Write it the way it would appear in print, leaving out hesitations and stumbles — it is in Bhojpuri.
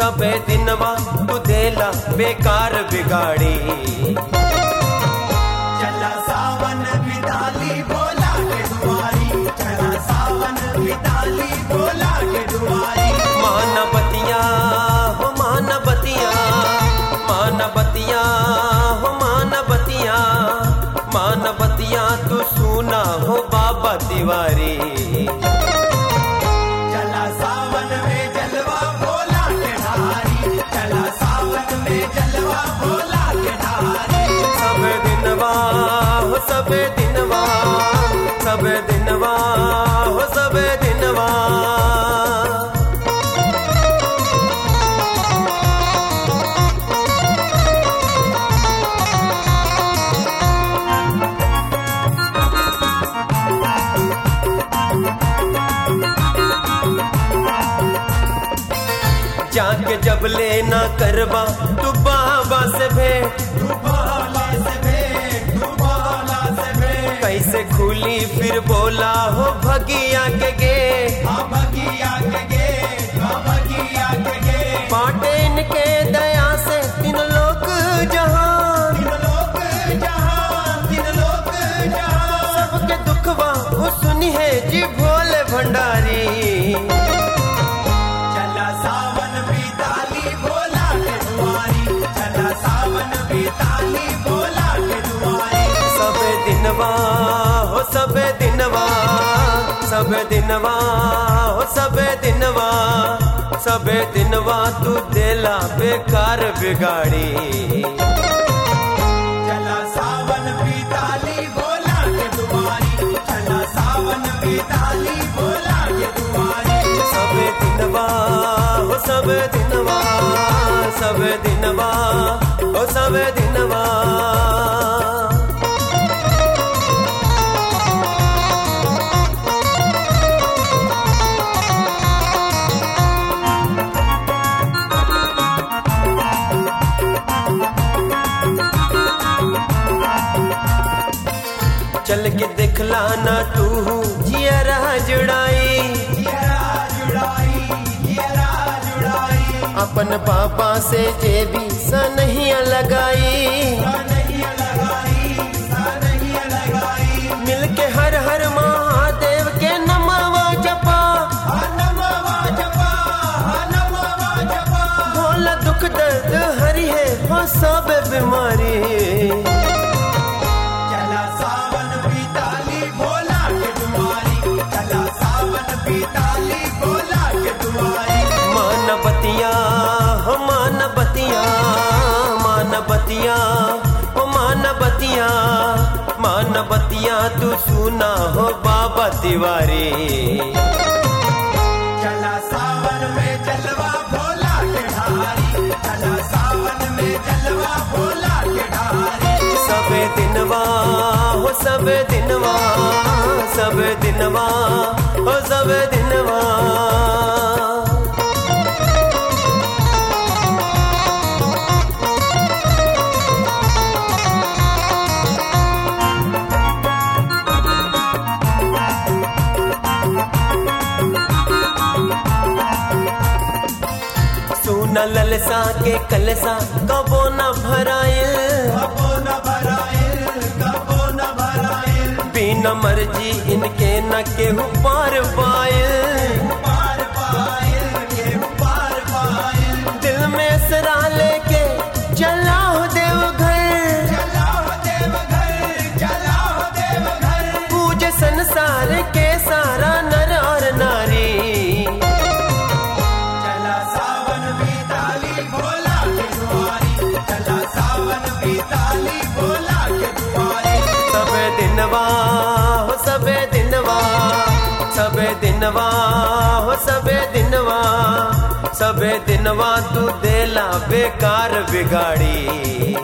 सबे दिनवा तू देला बेकार बिगाड़ी। चला सावन बिताली भोला के दुआरी, चला सावन बिताली भोला के दुआरी। माना बतिया हो माना बतिया, माना बतिया हो माना बतिया, माना बतिया तू सुना हो बाबा तिवारी। चला सावन में जलवा भोला के धारी, चला सावन में जलवा भोला के धारी। सबे दिनवा हो सबे दिनवा, सबे दिनवा हो सबे दिनवा। जाके जब लेना करवा तू बाबा से भेंट, तू भोला से भेंट, तू भोला से भेंट। कैसे खुली फिर बोला हो भगिया के गे, हाँ भगिया के गेट, हाँ भगिया के गेट। बाटे इनके दया से तीन लोग जहां, तीन लोक जहां, तीन लोक जहां। सबके दुखवा हो सुनी है जी भोले भंडारी। चला सावन बिताली भोला के दुआरी, चला सावन बिताली भोला के दुआरी। सबे दिनवा हो सबे दिनवा, सबे दिनवा हो सबे दिनवा, सबे दिनवा तू देला बेकार बिगाड़ी। चला सावन बिताली भोला के दुआरी, चला सावन बिताली भोला के दुआरी। सबे दिनवा हो सबे दिनवा, सबे दिनवा हो सबे दिनवा। चल के दिखला ना तू जियरा जुड़ाई, जियरा जुड़ाई, जियरा जुड़ाई। अपन पापा से जे भी सनहिया लगाई, सनहिया लगाई, सनहिया लगाई। मिलके हर हर महादेव के नमवा जपा, हाँ नमवा जपा, हाँ नमवा जपा। भोला दुख दर्द हरि है हो सब बीमारी। चला सावन बिताली भोला के दुआरी, चला सावन बिताली भोला के दुआरी। मान बतिया हो मान बतिया, मान बतिया हो मान बतिया, मान बतिया तू सुना हो बाबा तिवारी। चला सावन में जलवा भोला के धारी, चला सावन में जलवा भोला के धारी। सबे दिनवा हो सबे दिनवा, सबे दिनवा हो सबे दिनवा। सुना ललसा के कलसा कबो न भराइल, कबो न भराइल, कबो न भराइल। बिना मर्जी इनके न केहू पार पाइल। पार पाइल, केहू पार पाइल। दिल में असरा लेके चला हो देवघर, चला हो देवघर, चला हो देवघर। पूजे संसार के सारा नर और नारी। चला सावन बिताली भोला के दुआरी, चला सावन बिताली भोला के दुआरी। सबे दिनवा हो सबे दिनवा, सबे दिनवा हो सबे दिनवा, सबे दिनवा तू देला बेकार बिगाड़ी।